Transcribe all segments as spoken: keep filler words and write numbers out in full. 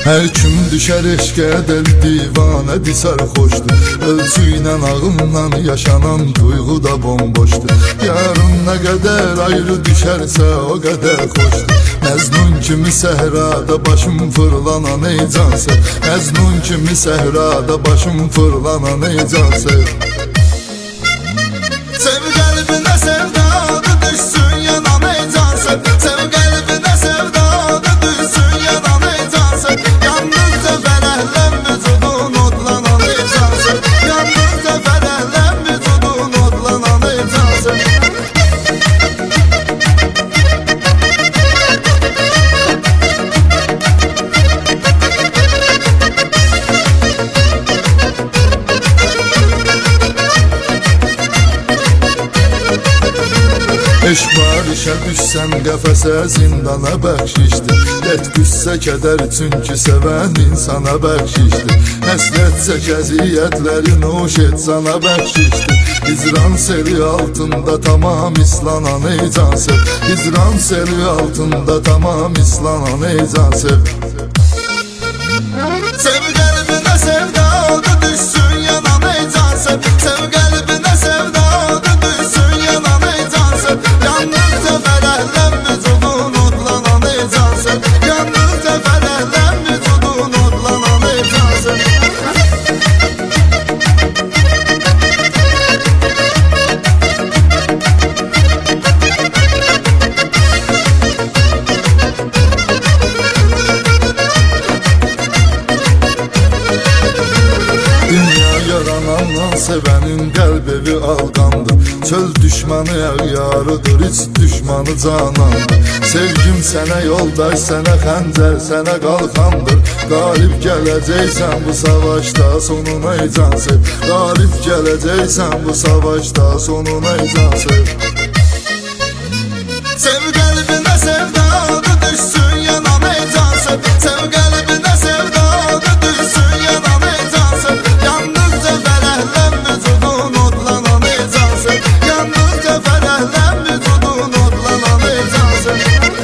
Her kim düşer eşqə dəli divanədir, sərxoşdur. Ölçü ilə ağımla yaşanan duyğu da bomboşdur. Yarın nə qədər ayrı düşərsə o qədər xoşdur. Məzmun kimi səhrada başım fırlanan ey cansır. Məzmun kimi səhrada başım fırlanan ey cansır. Sev qəlbinə sevdadı düşsün yanan ey cansır. Sev qəlbinə sevdadı düşsün yanan ey cansır. Yalnızca fərəhlən vücudun odlanan ey cansır. Yalnızca fərəhlən vücudun odlanan ey cansır. Eşq var işə düşsən qəfəsə zindana bəxşişdir. Dərd qüssə kədər çünki sevən insana bəxşişdir. Həsrət çək əziyyətləri nuş et sana bəxşişdir. Hicran seli altında tamam islanan ey cansır. Hicran seli altında tamam islanan ey cansır. Sev qəlbinə sevdadı düşsün yanan ey cansır. Sev qəlbinə sevdadı düşsün yanan ey cansır. Yalnızca fərəhlən vücudun odlanan ey cansır. Yalnızca fərəhlən vücudun odlanan ey cansır. Dünya yaranandan sevənin qəlb evi alqandır. Çöl düşmanı əğyarıdır, iç düşmanı canandır. Sevgim sənə yoldaş, sənə xəncər, sənə qalxandır. Qalib gələcəksən bu savaşda sonuna ey cansır. Qalib gələcəksən bu savaşda sonuna ey cansır. Sev qəlbinə sevdadı düşsün yanan ey cansır. Sev qəlbinə sevdadı düşsün yanan ey cansır. Yalnızca fərəhlən vücudun odlanan ey cansır. Yalnızca fərəhlən vücudun odlanan ey cansır.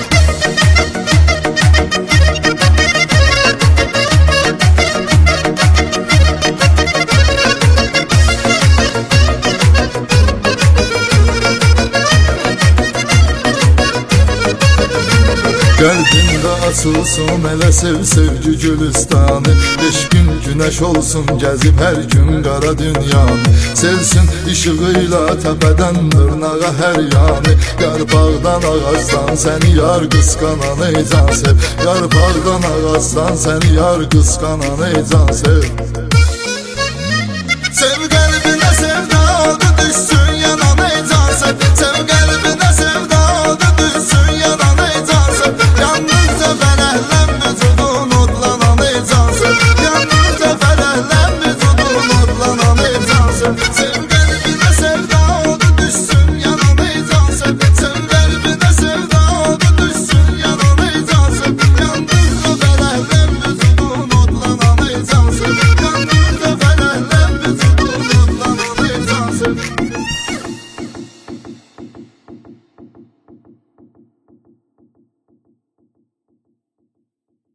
Qəlbində açılsın elə sev sevgi gülüstanı. Beş gün günəş olsun gəzib hər gün qara dünyanı. Sevsin işığıyla təpədən dırnağa hər yanı. Yarpaqdan ağacdan səni yar qısqanan ey cansır. Yarpaqdan ağacdan səni yar qısqanan ey cansır. Sev qəlbinə sevdadı düşsün